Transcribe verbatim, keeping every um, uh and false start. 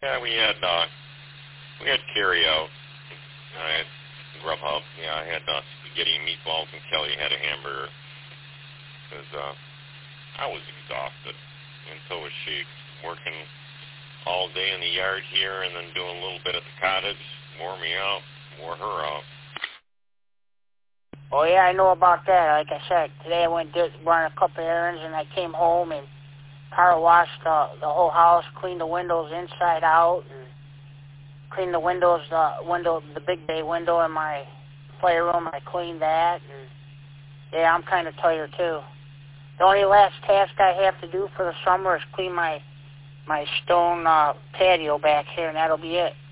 Yeah, we had uh, we had carry out. I had Grubhub. Yeah, I had uh, spaghetti and meatballs, and Kelly had a hamburger. Because uh, I was exhausted, and so was she. Working all day in the yard here, and then doing a little bit at the cottage. Wore me out. Wore her out. Oh yeah, I know about that. Like I said, today I went did run a couple errands, and I came home and power washed the the whole house, cleaned the windows inside out, and cleaned the windows, the window, the big bay window in my playroom. I cleaned that, and yeah, I'm kind of tired too. The only last task I have to do for the summer is clean my my stone uh, patio back here, and that'll be it.